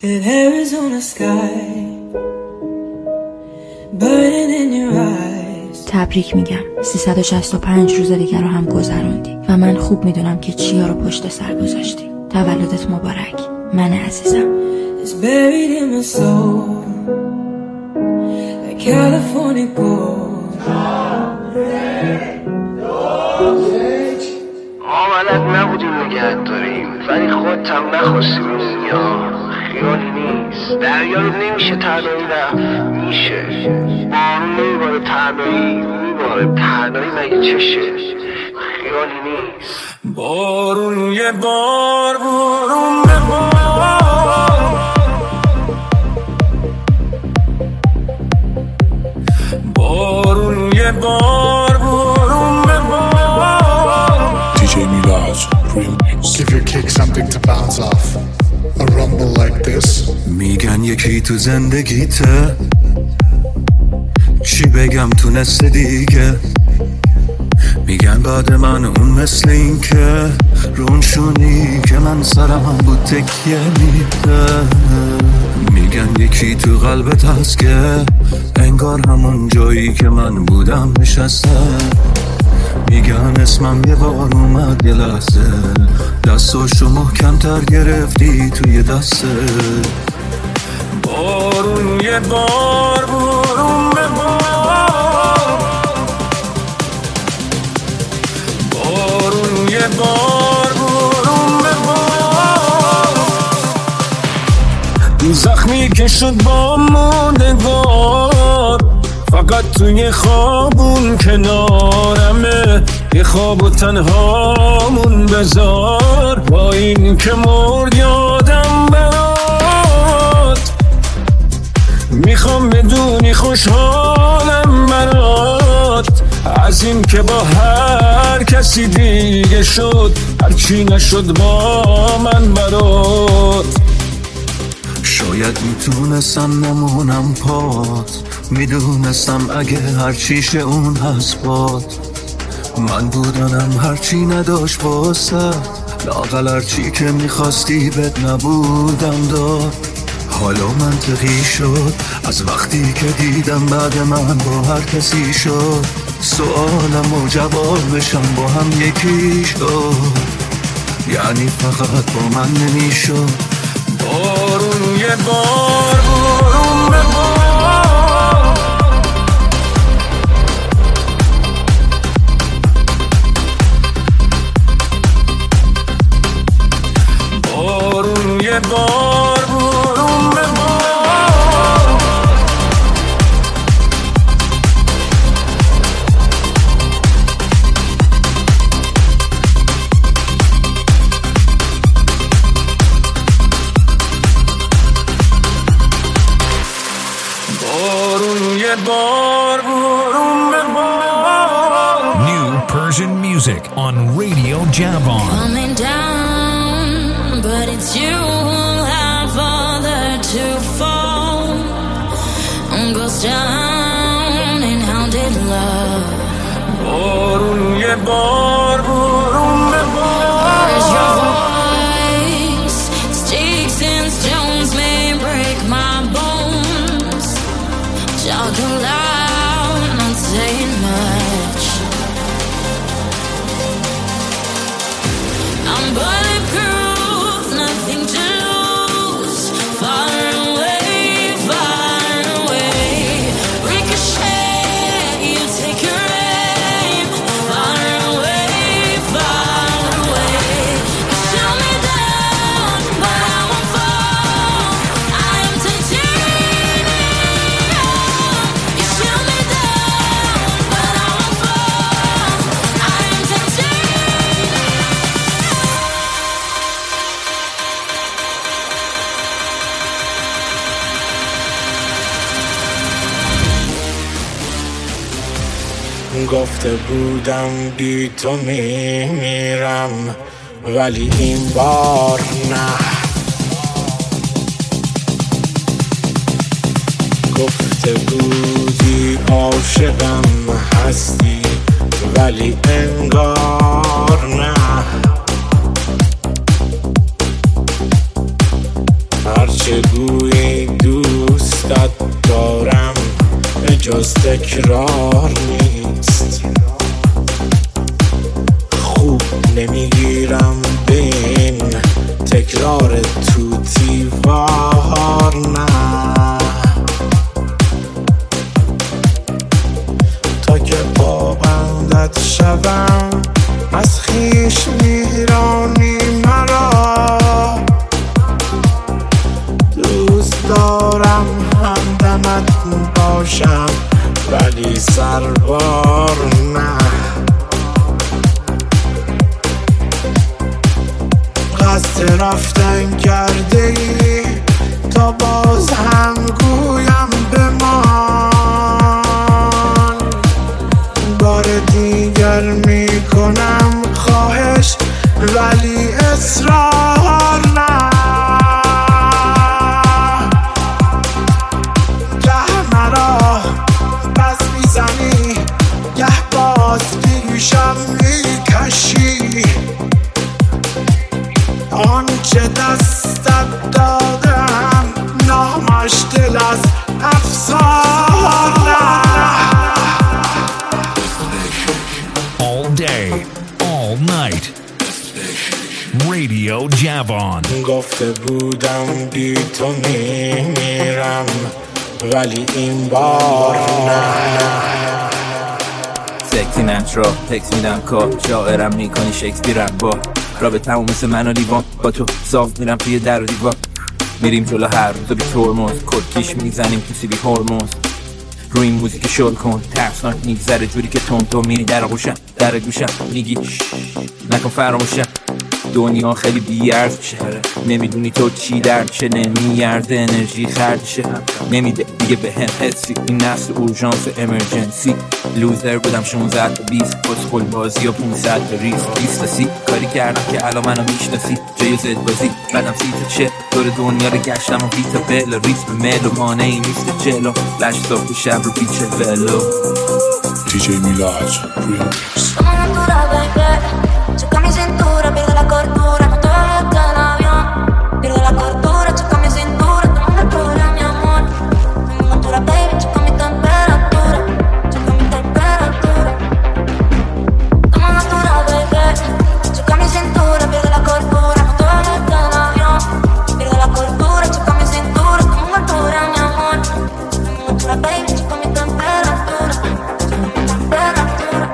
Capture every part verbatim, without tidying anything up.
An Arizona sky burning in your eyes. تبریک میگم، سیصد و شصت و پنج روز دیگر رو هم گذروندی و من خوب میدونم که چیا رو پشت سر گذاشتی. تولدت مبارک من عزیزم. It's buried in my soul like California gold. آمالت نبودیم نگهت داریم ولی خودت هم نخواستی ببینی. خیالی نیست، دریا رو نمیشه تنهایی رفت، میشه. بارون نمیباره تنهایی، میباره تنهایی مگه چشه؟ خیالی نیست. بارون یه بار بارون به بار، بارون یه بار بارون به بار. دی جی میراج remix. Give your kick something to bounce off. A rumble like this. میگن یکی تو زندگیته، چی بگم تونسته دیگه. میگن بعد من اون مثل این که رون شونی که من سرم هم بود تکیه میده. میگن یکی تو قلبت هست که انگار همون جایی که من بودم نشسته. میگن اسمم یه بار اومد یه لحظه، دستاشو محکم‌تر گرفتی توی دسته. بارون یه بار بارون به بار، بارون یه بار بارون به بار. زخمی که شد با موندگار، فقط توی خوابون کنارمه. یه خواب و تنهامون بذار، با این که مرد یادم برات. میخوام بدونی خوشحالم برات، از این که با هر کسی دیگه شد، هرچی نشد با من برات. شاید میتونستم نمونم پات، میدونستم اگه هرچیشه اون هست باد. من بودنم هرچی نداشت واسه، لااقل هرچی که میخواستی بد نبودم داد. حالا منطقی شد از وقتی که دیدم بعد من با هر کسی شد. سوالم و جوابشم با هم یکی شد، یعنی فقط با من نمیشد. بارون یه بار بارون به بار، بارون یه بار بارون به بار. بارون یه بار بارون به بار. New Persian music on Radio Javon. Coming down, but it's you who have father to fall. And goes down in hounded love. بارون یه بار بارون به بار. Where's your voice? Sticks and stones may break my bones. Talking loud, not saying much. I'm bulletproof, nothing to lose. Far away, far away. Ricochet, you take your aim. Far away, far away. You shoot me down, but I won't fall. I am titanium. You shoot me down, but I won't fall. I am titanium. گفته بودم بی تو میمیرم، ولی این بار نه. گفته بودی عاشقم هستی، ولی انگار نه. هرچه جز تکرار نیست. خوب نمیگیرم به این تکرار توتیوار، نه تا که پابندت شدم از خیش میرانی مرا. دوست دارم همدمت باشم ولی سربار نه. قصد رفتن کرده ای تا باز هم گویم بمان. بار دیگر میکنم خواهش ولی اصرار نه. گه مرا بس میزنی گه باز پیشم میکشی. آنچه دستت دادم نامش دل از افسار نه. All day, all night. Radio Javon. گفته بودم بی تو میمیرم ولی این بار نه. سکسی نترا تکس میدم کار شاعرم میکنی شکسپیرم با رابطمون مثل من و لیوان. با تو صاف میرم توی در و دیوار. میریم جلو هر روز بی ترمز کلکیش میزنیم تو سیبی هرمز. روی این موزیک شل کن ترسناک میگذره جوری که تون تو میری در آغوشم در گوشم میگی نکن فراموشم. دنیا خیلی بیارز میشه نمیدونی تو چی درشه نمیارزه انرژی خرجشه نمیده دیگه به هم حسی. این نسل اورژانس امرجنسی لوزر بودم شانزده تا بیست پسخول بازی و پونصد تا ریز بیست تا سی کاری کردم که الان منو میشناسی جای زد بازی بعدم سی تا چه دور دنیا رو گشتم و بیتا بل ریس به مل و مانعی نیست جلو لش صبح و شب رو پیچه ولو. دی جی میلاج ریمیکس. Choca mi cintura, pierde la cordura, no te vayas en avión. Pierde la cordura, choca mi cintura, toma una altura, mi amor. Toma una altura, baby, choca mi temperatura, choca mi temperatura. Toma una altura, baby, choca mi cintura, pierde la cordura, no te vayas en avión. Pierde la cordura, choca mi cintura, toma una altura, mi amor. Toma una altura, baby, choca mi temperatura, choca mi temperatura.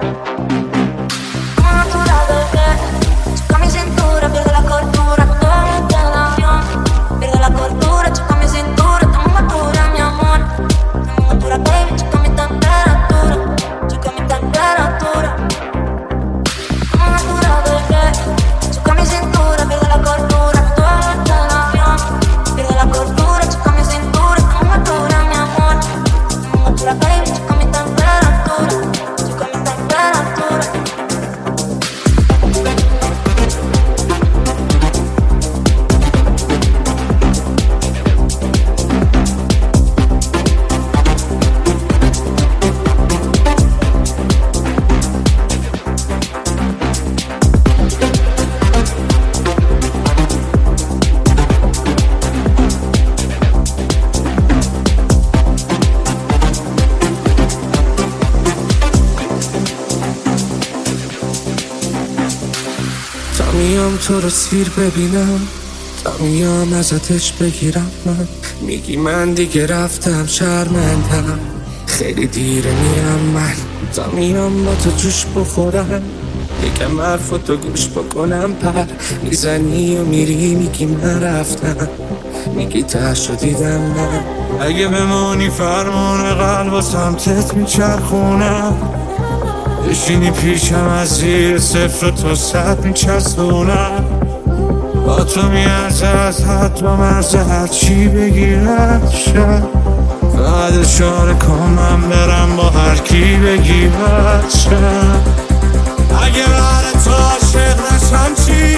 میام تو رو سیر ببینم تا میام ازتش بگیرم. من میگی من دیگه رفتم شرمندم خیلی دیره میرم من تا میام با تو جوش بخورم یکم حرفتو گوش بکنم. پر میزنی و میری میگی من رفتم میگی تهشو دیدم من. اگه بمانی فرمون قلب و سمتت میچرخونم بشینی پیشم از زیر صفر تا صد میچسبونم. با تو میارزه از حد و مرزه هر چی بگیرد شد بعد اشاره کن من برم با هر کی بگی بد شد. اگه بر تو عاشق نشم چی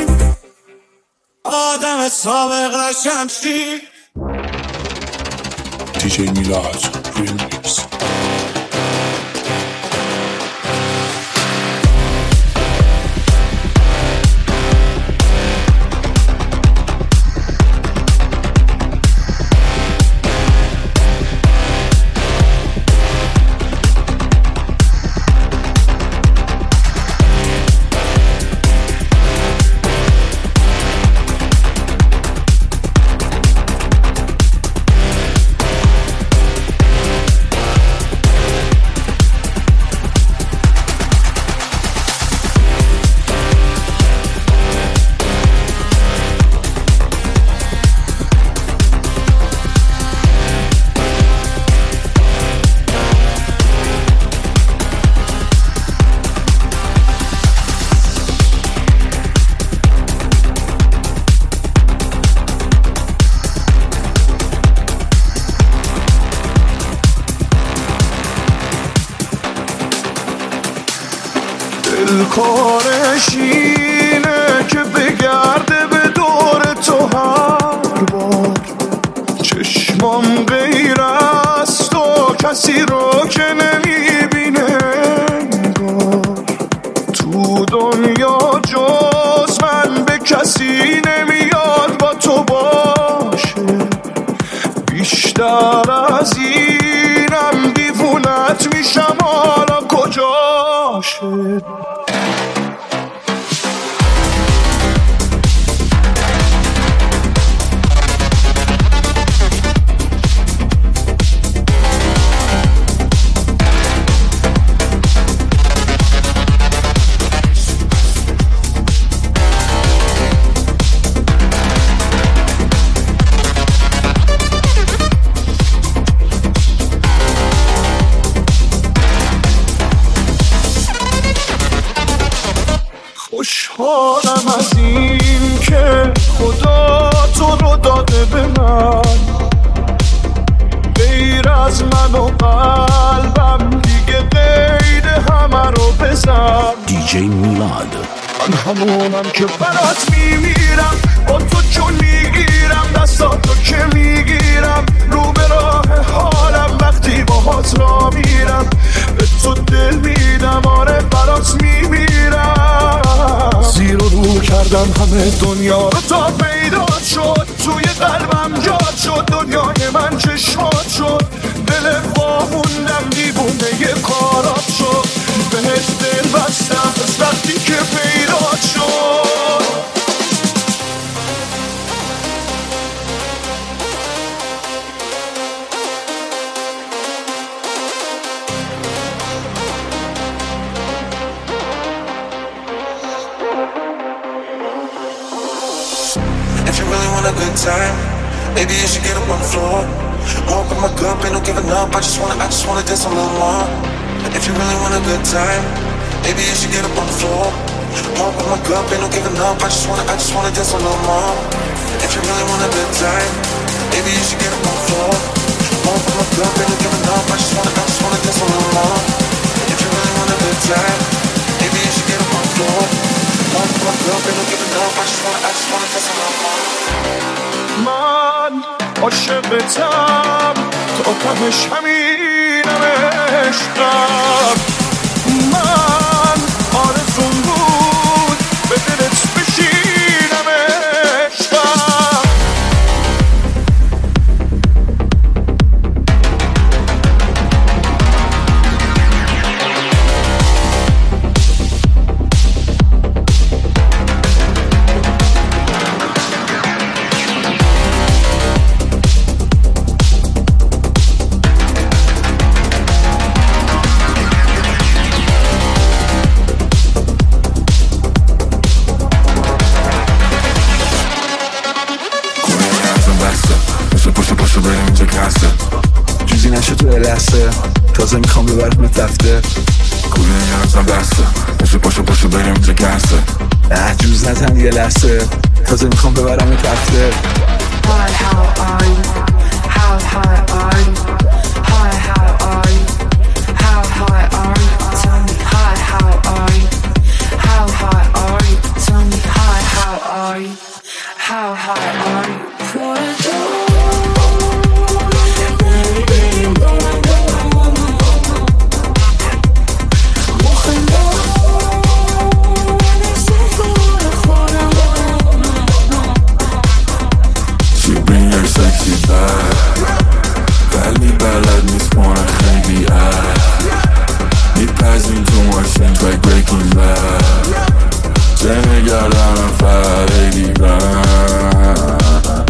آدم سابق نشم چی. دی جی میلاج ریمیکس. کارش اینه که بگرده به دور تو هر بار. چشمام غیر از تو کسی رو که نمیبینه انگار. تو دنیا جز من به کسی نمیاد با تو باشه. بیشتر از اینم دیوونت میشم، حالا کجاشه؟ خوشحالم از این که خدا تو رو داده به من. غیر از من و قلبم دیگه غیر همه رو بزن. دیجی میلاد. من همونم که برات میمیرم، با تو چون میگیرم دستاتو که میگیرم. رو به راه حالم وقتی باهات را میرم. به تو دل میدم، آره برات میمیرم. زیر و رو کردم همه دنیا رو تا پیدا شد. توی قلبم جاد شد، دنیای من چشمات شد. دل واموندم دیوونه یه کارات شد. بهت دل بستم از وقتی که پیدا شد. If you really want a good time, maybe you should get up on the floor. Walk with my cup, ain't no giving up. I just wanna, I just wanna dance a little more. If you really want a good time, maybe you should get up on the floor. Walk with my cup, ain't no giving up. I just wanna, I just wanna dance a little more. If you really want a good time, maybe you should get up on the floor. Walk with my cup, ain't no giving up. I just wanna, I just wanna dance a little more. If you really want a good time, maybe you should get up on the floor. Walk with my cup, ain't no giving up. I just wanna, I just wanna dance a little more. من عاشقتم تا تهش همینم عشقم. من آرزوم بود به دلت بشینم عشقم. چیزی نشه تو لحظه، تازه میخوام ببرم دفتر. کوله نیازم بسته، پاشو پاشو پاشو بریم اینجا گرسه. اه جوز نزن یه لحظه، تازه میخوام ببرم دفتر. Hi, how are you? How high are you? Hi, how are you? How high are you? Tell me, hi, how are you? How high are you? Tell me, hi, how are you? How high are you? For a door. ولی بلد نیست مانه خیلی عد میپزیم تو ماشین توی breaking bad. جنه گردنم فریدی بند.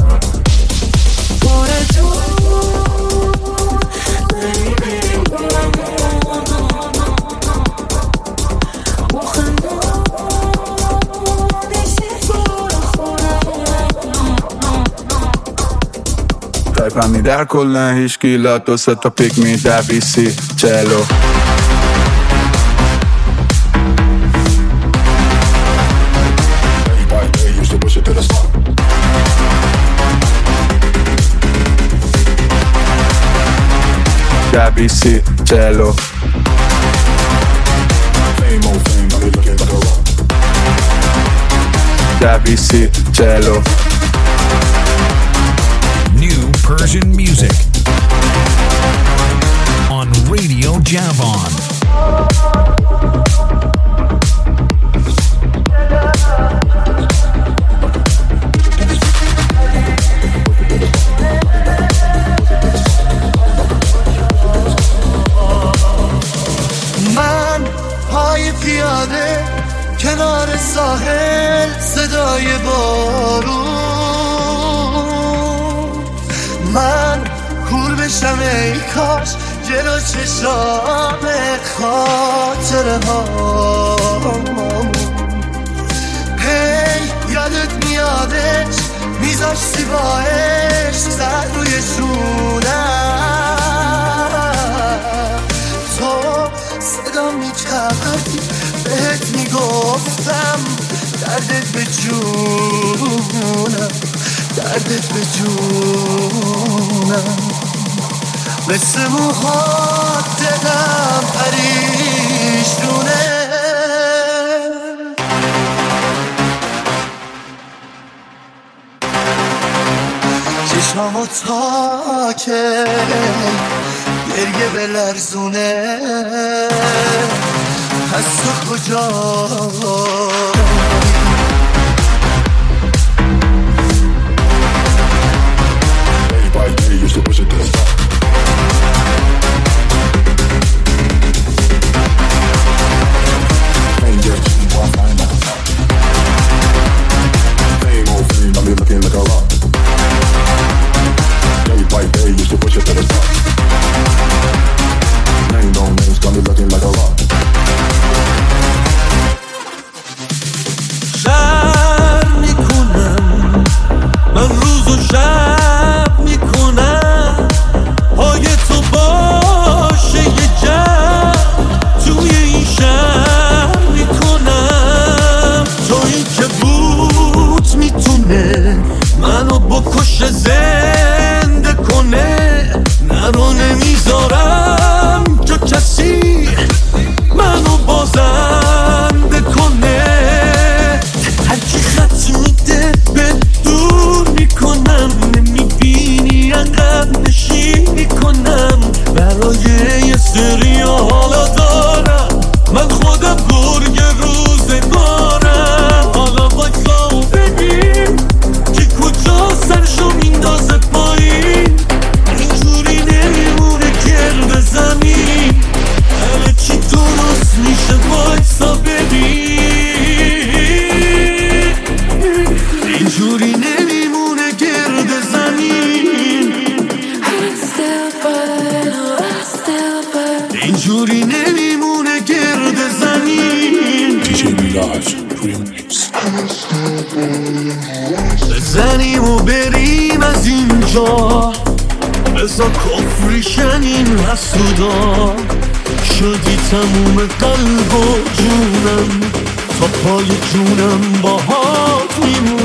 تایپمی در کلن هیچ گیلات دو سه تا پیک می در بیسی چلو. در بیسی چلو. Fame, oh fame, I be looking like a ده بیسی چلو. New Persian music on Radio Javon. من پای پیاده کنار ساحل صدای بارون، من کور بشم ای کاش جلو چشام خاطره ها. هی یادت میادش میذاشتی با عشق سر روی شونم، تو صدا میکردی بهت میگفتم دردت به جونم، دردت به جونم، مثل موهات دلم پریشونه. چشمامو تا که گریه بلرزونه، پس تو کجا؟ زنده کنه، نرو نمیذارم که کسی منو بازنده کنه. هرکی خط میده به دور میکنم، نمیبینی عقب نشین میکنم. برای یه سری حالا دارم من خودم گرگ روزگارم. حالا وایسا و ببین که کجا سرشو میندازه پایین، اینجوری نمیمونه گرد زمین. همه چی درست میشه وایسا ببین، اینجوری نمیمونه گرد زمین. اینجوری نمیمونه گرد زمین. دی جی میلاج ریمیکس. بزنیم و بریم از اینجا، بزا کفریشن این حسودا. شدی تموم قلب و جونم، تا پای جونم باهات میمونم.